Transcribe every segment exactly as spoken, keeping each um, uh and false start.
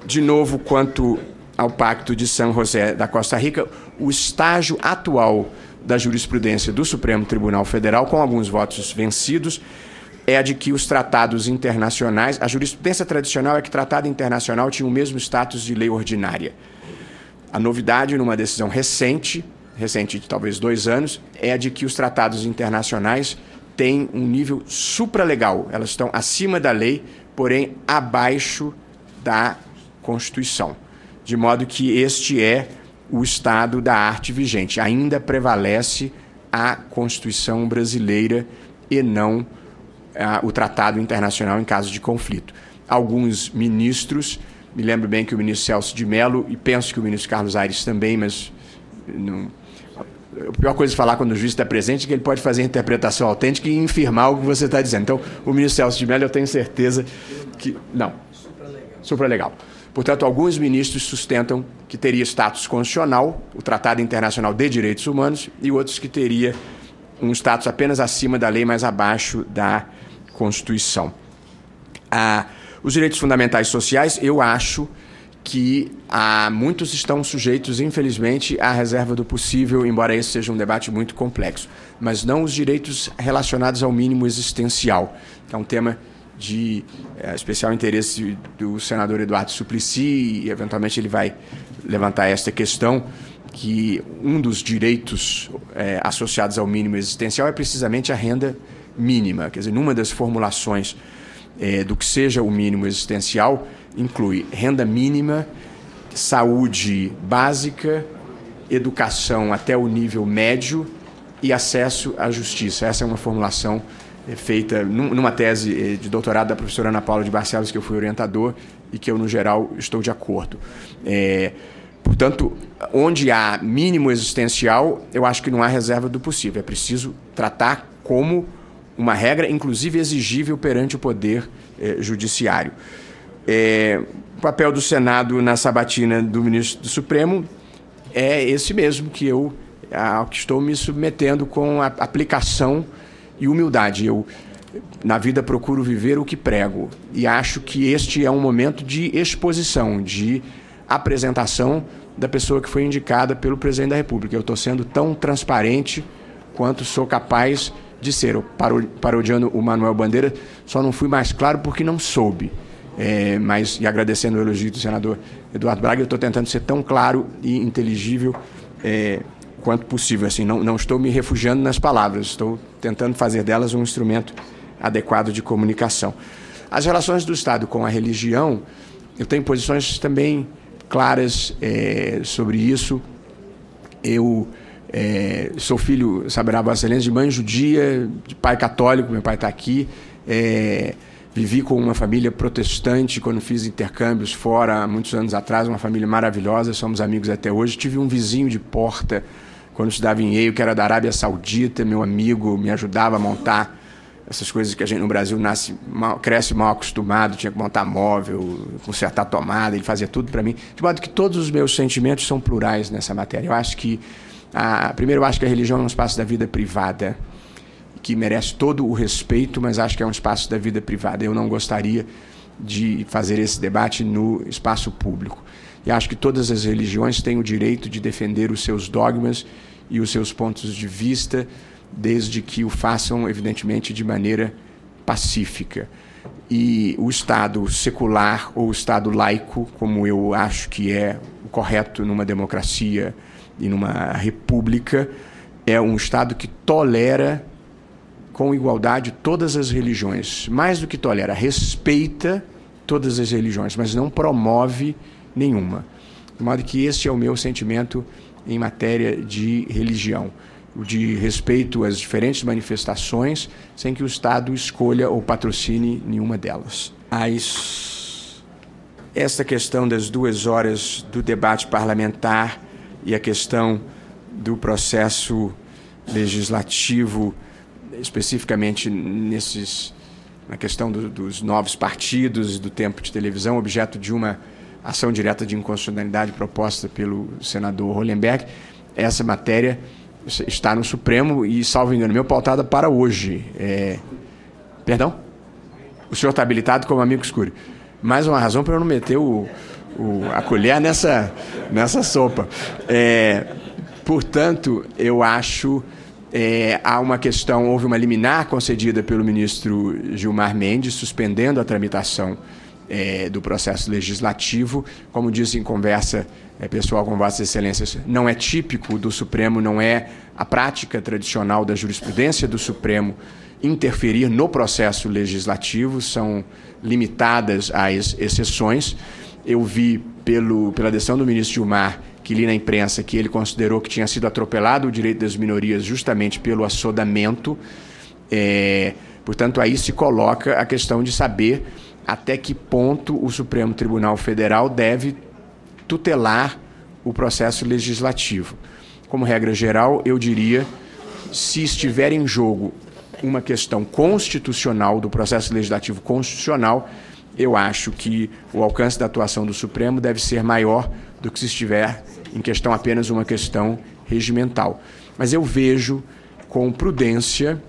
De novo, quanto ao Pacto de San José da Costa Rica, o estágio atual da jurisprudência do Supremo Tribunal Federal, com alguns votos vencidos, é a de que os tratados internacionais, a jurisprudência tradicional é que tratado internacional tinha o mesmo status de lei ordinária. A novidade, numa decisão recente, recente de talvez dois anos, é a de que os tratados internacionais têm um nível supralegal. Elas estão acima da lei, porém abaixo da Constituição. De modo que este é o estado da arte vigente. Ainda prevalece a Constituição brasileira e não ah, o tratado internacional em caso de conflito. Alguns ministros, me lembro bem que o ministro Celso de Mello, e penso que o ministro Carlos Aires também, mas não, a pior coisa de falar quando o juiz está presente é que ele pode fazer a interpretação autêntica e infirmar o que você está dizendo. Então, o ministro Celso de Mello, eu tenho certeza que... Não. Supralegal. Supralegal. Portanto, alguns ministros sustentam que teria status constitucional, o Tratado Internacional de Direitos Humanos, e outros que teria um status apenas acima da lei, mas abaixo da Constituição. Ah, os direitos fundamentais sociais, eu acho que há, muitos estão sujeitos, infelizmente, à reserva do possível, embora esse seja um debate muito complexo, mas não os direitos relacionados ao mínimo existencial, que é um tema de é, especial interesse do senador Eduardo Suplicy, e eventualmente ele vai levantar esta questão, que um dos direitos é, associados ao mínimo existencial é precisamente a renda mínima. Quer dizer, numa das formulações é, do que seja o mínimo existencial, inclui renda mínima, saúde básica, educação até o nível médio e acesso à justiça. Essa é uma formulação feita numa tese de doutorado da professora Ana Paula de Barcelos, que eu fui orientador e que eu, no geral, estou de acordo. É, portanto, onde há mínimo existencial, eu acho que não há reserva do possível. É preciso tratar como uma regra, inclusive exigível perante o poder eh, judiciário. É, o papel do Senado na sabatina do ministro do Supremo é esse mesmo que eu ao que estou me submetendo com a aplicação e humildade. Eu, na vida, procuro viver o que prego e acho que este é um momento de exposição, de apresentação da pessoa que foi indicada pelo presidente da República. Eu estou sendo tão transparente quanto sou capaz de ser. Eu, parodiando o Manuel Bandeira, só não fui mais claro porque não soube. É, mas, e agradecendo o elogio do senador Eduardo Braga, eu estou tentando ser tão claro e inteligível é, quanto possível. Assim, não, não estou me refugiando nas palavras, estou tentando fazer delas um instrumento adequado de comunicação. As relações do Estado com a religião, eu tenho posições também claras é, sobre isso. Eu é, sou filho, saberá Vossa Excelência, de mãe judia, de pai católico, meu pai está aqui. É, vivi com uma família protestante quando fiz intercâmbios fora, há muitos anos atrás, uma família maravilhosa, somos amigos até hoje. Tive um vizinho de porta, quando eu estudava em Yale, que era da Arábia Saudita, meu amigo, me ajudava a montar essas coisas que a gente no Brasil nasce mal, cresce mal acostumado, tinha que montar móvel, consertar tomada, ele fazia tudo para mim. De modo que todos os meus sentimentos são plurais nessa matéria. Eu acho que, a, primeiro, eu acho que a religião é um espaço da vida privada, que merece todo o respeito, mas acho que é um espaço da vida privada. Eu não gostaria de fazer esse debate no espaço público. E acho que todas as religiões têm o direito de defender os seus dogmas e os seus pontos de vista, desde que o façam, evidentemente, de maneira pacífica. E o Estado secular ou o Estado laico, como eu acho que é o correto numa democracia e numa república, é um Estado que tolera com igualdade todas as religiões. Mais do que tolera, respeita todas as religiões, mas não promove nenhuma. De modo que este é o meu sentimento em matéria de religião, o de respeito às diferentes manifestações, sem que o Estado escolha ou patrocine nenhuma delas. Mas esta questão das duas horas do debate parlamentar e a questão do processo legislativo, especificamente nesses, na questão do, dos novos partidos e do tempo de televisão, objeto de uma ação direta de inconstitucionalidade proposta pelo senador Hollenberg, essa matéria está no Supremo e, salvo engano meu, pautada para hoje. É... Perdão? O senhor está habilitado como amigo escuro. Mais uma razão para eu não meter o, o, a colher nessa, nessa sopa. É, portanto, eu acho... É, há uma questão, houve uma liminar concedida pelo ministro Gilmar Mendes, suspendendo a tramitação é, do processo legislativo. Como disse em conversa é, pessoal com Vossas Excelências, não é típico do Supremo, não é a prática tradicional da jurisprudência do Supremo interferir no processo legislativo, são limitadas às exceções. Eu vi pelo, pela decisão do ministro Gilmar, que li na imprensa, que ele considerou que tinha sido atropelado o direito das minorias justamente pelo assodamento. É, portanto, aí se coloca a questão de saber até que ponto o Supremo Tribunal Federal deve tutelar o processo legislativo. Como regra geral, eu diria, se estiver em jogo uma questão constitucional, do processo legislativo constitucional, eu acho que o alcance da atuação do Supremo deve ser maior do que se estiver em questão apenas uma questão regimental. Mas eu vejo com prudência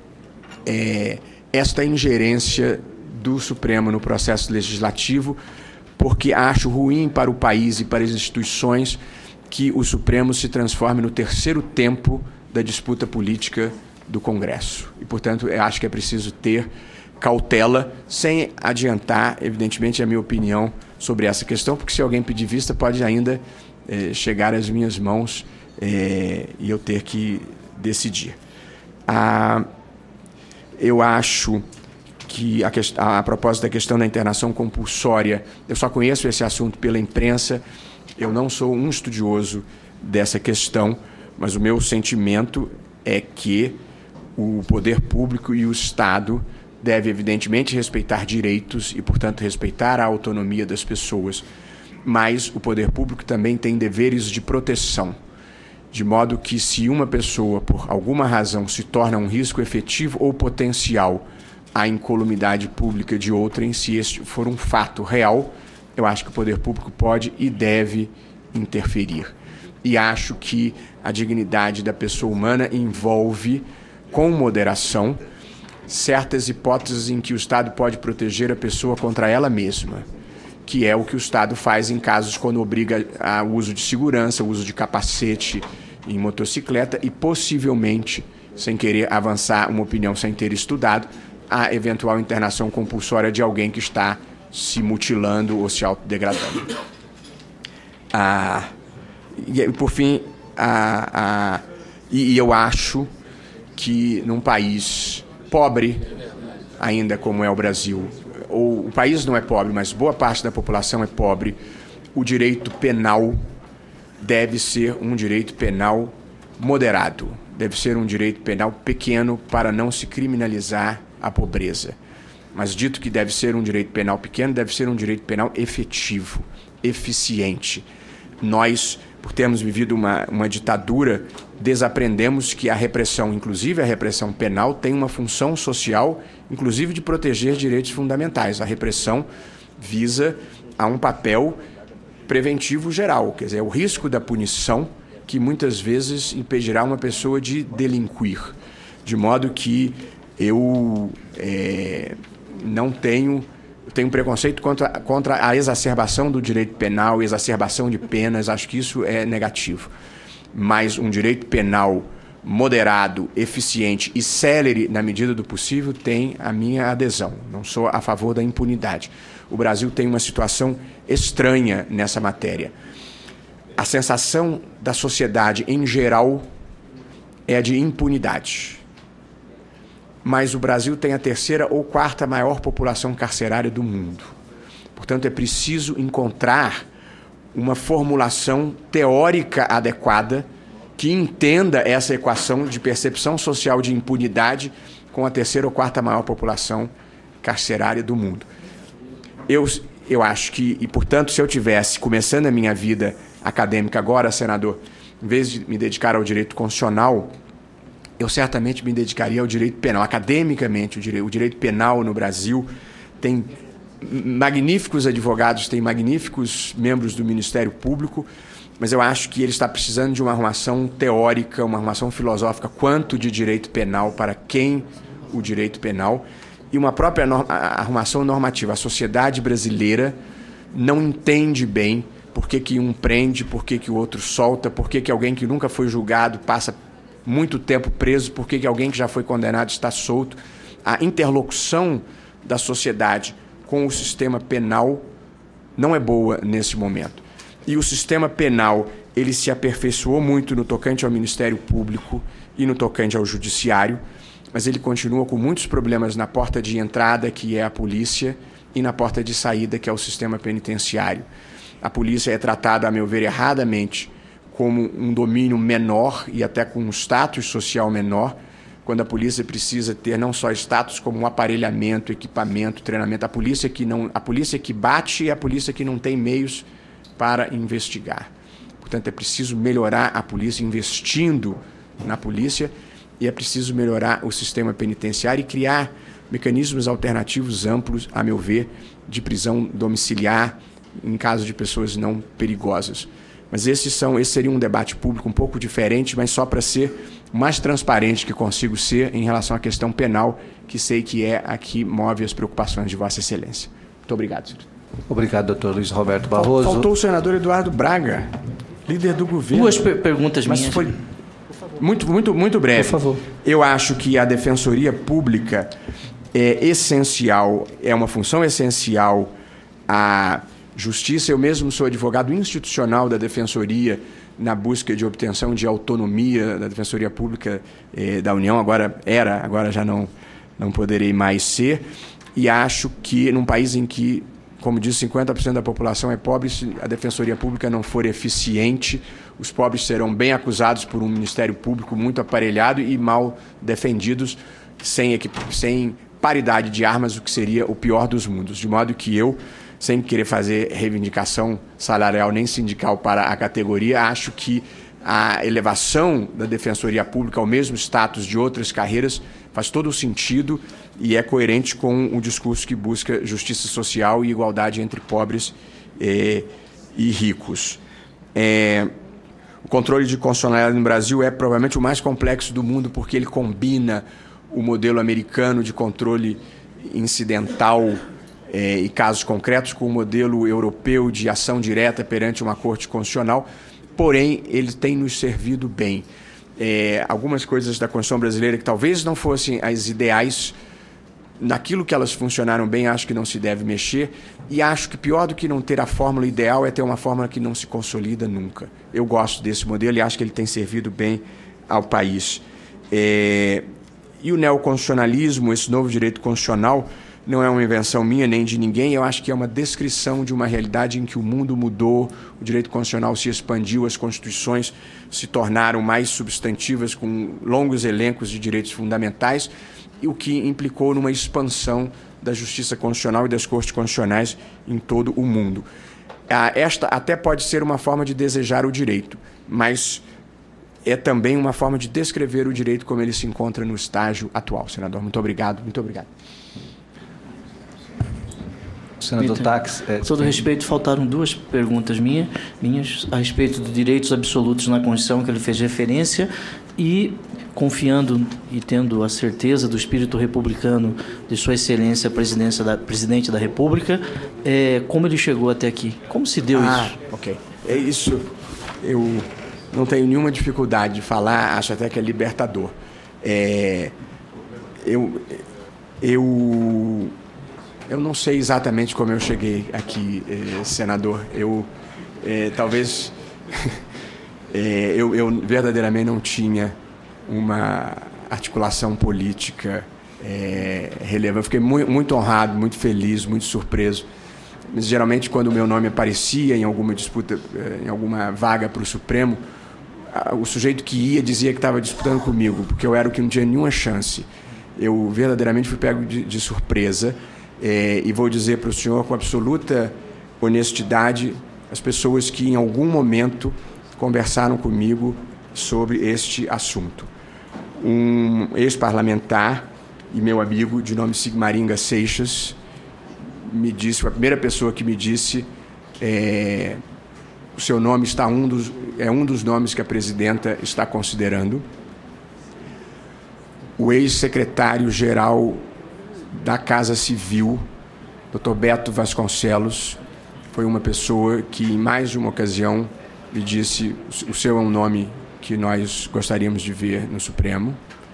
é, esta ingerência do Supremo no processo legislativo, porque acho ruim para o país e para as instituições que o Supremo se transforme no terceiro tempo da disputa política do Congresso. E, portanto, eu acho que é preciso ter cautela, sem adiantar, evidentemente, a minha opinião sobre essa questão, porque se alguém pedir vista, pode ainda eh, chegar às minhas mãos eh, e eu ter que decidir. Ah, eu acho que, a, quest- a, a propósito da questão da internação compulsória, eu só conheço esse assunto pela imprensa, eu não sou um estudioso dessa questão, mas o meu sentimento é que o poder público e o Estado deve, evidentemente, respeitar direitos e, portanto, respeitar a autonomia das pessoas, mas o poder público também tem deveres de proteção, de modo que, se uma pessoa, por alguma razão, se torna um risco efetivo ou potencial à incolumidade pública de outrem, se este for um fato real, eu acho que o poder público pode e deve interferir. E acho que a dignidade da pessoa humana envolve, com moderação, certas hipóteses em que o Estado pode proteger a pessoa contra ela mesma, que é o que o Estado faz em casos quando obriga ao uso de segurança, o uso de capacete em motocicleta e, possivelmente, sem querer avançar uma opinião sem ter estudado, a eventual internação compulsória de alguém que está se mutilando ou se autodegradando. Ah, e, por fim, ah, ah, e, e eu acho que num país pobre, ainda como é o Brasil, ou o país não é pobre, mas boa parte da população é pobre, o direito penal deve ser um direito penal moderado, deve ser um direito penal pequeno para não se criminalizar a pobreza. Mas dito que deve ser um direito penal pequeno, deve ser um direito penal efetivo, eficiente. Nós, por termos vivido uma, uma ditadura, desaprendemos que a repressão, inclusive a repressão penal, tem uma função social, inclusive de proteger direitos fundamentais. A repressão visa a um papel preventivo geral, quer dizer, é o risco da punição que muitas vezes impedirá uma pessoa de delinquir. De modo que eu é, não tenho... Eu tenho preconceito contra, contra a exacerbação do direito penal, exacerbação de penas, acho que isso é negativo. Mas um direito penal moderado, eficiente e célere, na medida do possível, tem a minha adesão. Não sou a favor da impunidade. O Brasil tem uma situação estranha nessa matéria. A sensação da sociedade, em geral, é a de impunidade. Mas o Brasil tem a terceira ou quarta maior população carcerária do mundo. Portanto, é preciso encontrar uma formulação teórica adequada que entenda essa equação de percepção social de impunidade com a terceira ou quarta maior população carcerária do mundo. Eu, eu acho que, e portanto, se eu tivesse começando a minha vida acadêmica agora, senador, em vez de me dedicar ao direito constitucional, eu certamente me dedicaria ao direito penal. Academicamente, o direito, o direito penal no Brasil tem magníficos advogados, tem magníficos membros do Ministério Público, mas eu acho que ele está precisando de uma arrumação teórica, uma arrumação filosófica, quanto de direito penal, para quem o direito penal, e uma própria norma, arrumação normativa. A sociedade brasileira não entende bem por que, que um prende, por que, que o outro solta, por que, que alguém que nunca foi julgado passa muito tempo preso, por que, que alguém que já foi condenado está solto. A interlocução da sociedade com o sistema penal não é boa nesse momento. E o sistema penal, ele se aperfeiçoou muito no tocante ao Ministério Público e no tocante ao Judiciário, mas ele continua com muitos problemas na porta de entrada, que é a polícia, e na porta de saída, que é o sistema penitenciário. A polícia é tratada, a meu ver, erradamente, como um domínio menor e até com um status social menor, quando a polícia precisa ter não só status, como um aparelhamento, equipamento, treinamento. A polícia que, não, a polícia que bate é a polícia que não tem meios para investigar. Portanto, é preciso melhorar a polícia, investindo na polícia, e é preciso melhorar o sistema penitenciário e criar mecanismos alternativos amplos, a meu ver, de prisão domiciliar em caso de pessoas não perigosas. Mas esses são, esse seria um debate público um pouco diferente, mas só para ser o mais transparente que consigo ser em relação à questão penal, que sei que é a que move as preocupações de Vossa Excelência. Muito obrigado, senhor. Obrigado, doutor Luiz Roberto Barroso. Faltou o senador Eduardo Braga, líder do governo. Duas per perguntas mas minhas. Foi muito, muito, muito breve. Por favor. Eu acho que a Defensoria Pública é essencial, é uma função essencial à justiça. Eu mesmo sou advogado institucional da Defensoria na busca de obtenção de autonomia da Defensoria Pública eh, da União. Agora era, agora já não, não poderei mais ser. E acho que num país em que, como disse, cinquenta por cento da população é pobre, se a Defensoria Pública não for eficiente, os pobres serão bem acusados por um Ministério Público muito aparelhado e mal defendidos, sem, sem paridade de armas, o que seria o pior dos mundos. De modo que eu, sem querer fazer reivindicação salarial nem sindical para a categoria, acho que a elevação da Defensoria Pública ao mesmo status de outras carreiras faz todo o sentido e é coerente com o discurso que busca justiça social e igualdade entre pobres eh, e ricos. É, o controle de constitucionalidade no Brasil é provavelmente o mais complexo do mundo, porque ele combina o modelo americano de controle incidental É, e casos concretos com o modelo europeu de ação direta perante uma corte constitucional, porém, ele tem nos servido bem. É, algumas coisas da Constituição brasileira que talvez não fossem as ideais, naquilo que elas funcionaram bem, acho que não se deve mexer, e acho que pior do que não ter a fórmula ideal é ter uma fórmula que não se consolida nunca. Eu gosto desse modelo e acho que ele tem servido bem ao país. É, e o neoconstitucionalismo, esse novo direito constitucional, não é uma invenção minha nem de ninguém, eu acho que é uma descrição de uma realidade em que o mundo mudou, o direito constitucional se expandiu, as constituições se tornaram mais substantivas, com longos elencos de direitos fundamentais, e o que implicou numa expansão da justiça constitucional e das cortes constitucionais em todo o mundo. Esta até pode ser uma forma de desejar o direito, mas é também uma forma de descrever o direito como ele se encontra no estágio atual. Senador, muito obrigado. Muito obrigado. Senador Tax. É, Com todo respeito, faltaram duas perguntas minha, minhas a respeito de direitos absolutos na Constituição, que ele fez referência, e confiando e tendo a certeza do espírito republicano de Sua Excelência, presidência da, Presidente da República, é, como ele chegou até aqui? Como se deu ah, isso? Ok. É isso. Eu não tenho nenhuma dificuldade de falar, acho até que é libertador. É, eu... eu Eu não sei exatamente como eu cheguei aqui, eh, senador. Eu, eh, talvez, eh, eu, eu verdadeiramente não tinha uma articulação política eh, relevante. Eu fiquei muito, muito honrado, muito feliz, muito surpreso. Mas, geralmente, quando o meu nome aparecia em alguma disputa, eh, em alguma vaga para o Supremo, a, o sujeito que ia dizia que estava disputando comigo, porque eu era o que não tinha nenhuma chance. Eu verdadeiramente fui pego de, de surpresa. É, e vou dizer para o senhor com absoluta honestidade as pessoas que em algum momento conversaram comigo sobre este assunto. Um ex-parlamentar e meu amigo de nome Sigmaringa Seixas me disse, foi a primeira pessoa que me disse é, o seu nome está um dos, é um dos nomes que a presidenta está considerando. O ex-secretário-geral da Casa Civil, doutor Beto Vasconcelos, foi uma pessoa que, em mais de uma ocasião, me disse: o seu é um nome que nós gostaríamos de ver no Supremo.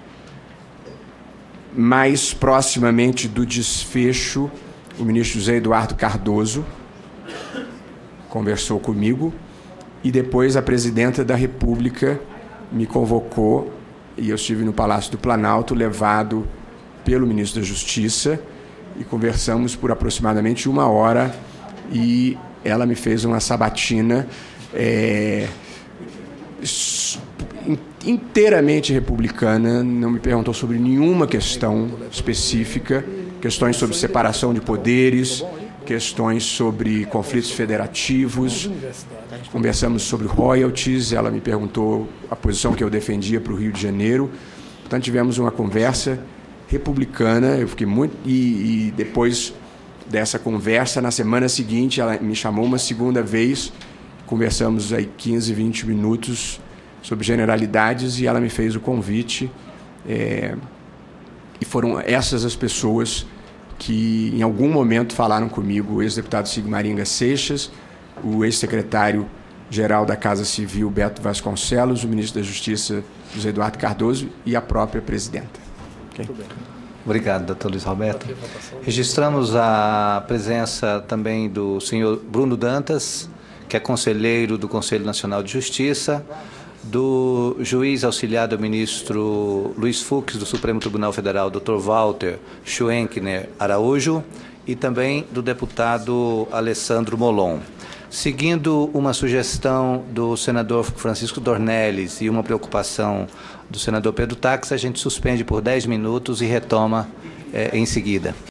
Mais proximamente do desfecho, o ministro José Eduardo Cardoso conversou comigo, e depois a presidenta da República me convocou, e eu estive no Palácio do Planalto, levado pelo ministro da Justiça, e conversamos por aproximadamente uma hora, e ela me fez uma sabatina é, inteiramente republicana, não me perguntou sobre nenhuma questão específica, questões sobre separação de poderes, questões sobre conflitos federativos, conversamos sobre royalties, ela me perguntou a posição que eu defendia para o Rio de Janeiro. Portanto, tivemos uma conversa republicana, eu fiquei muito... E, e depois dessa conversa, na semana seguinte, ela me chamou uma segunda vez, conversamos aí quinze, vinte minutos sobre generalidades, e ela me fez o convite, é, e foram essas as pessoas que em algum momento falaram comigo: o ex-deputado Sigmaringa Seixas, o ex-secretário-geral da Casa Civil, Beto Vasconcelos, o ministro da Justiça, José Eduardo Cardoso, e a própria presidenta. Okay? Muito bem. Obrigado, doutor Luiz Roberto. Registramos a presença também do senhor Bruno Dantas, que é conselheiro do Conselho Nacional de Justiça, do juiz auxiliar do ministro Luiz Fux, do Supremo Tribunal Federal, doutor Walter Schwenkner Araújo, e também do deputado Alessandro Molon. Seguindo uma sugestão do senador Francisco Dornelles e uma preocupação do senador Pedro Tax, a gente suspende por dez minutos e retoma eh, em seguida.